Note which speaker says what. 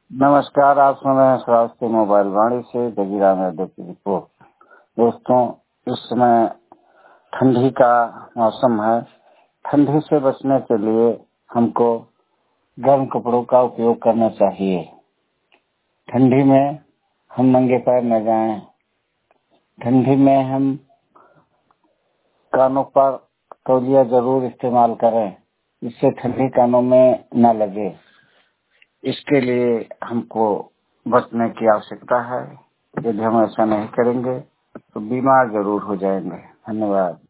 Speaker 1: नमस्कार, आप सुन रहे हैं स्वास्थ्य मोबाइल वाणी से जगीरा यादव की रिपोर्ट। दोस्तों, इस समय ठंडी का मौसम है। ठंडी से बचने के लिए हमको गर्म कपड़ों का उपयोग करना चाहिए। ठंडी में हम नंगे पैर न जाएं। ठंडी में हम कानों पर तौलिया जरूर इस्तेमाल करें, इससे ठंडी कानों में न लगे। इसके लिए हमको बचने की आवश्यकता है। यदि हम ऐसा नहीं करेंगे तो बीमार जरूर हो जाएंगे। धन्यवाद।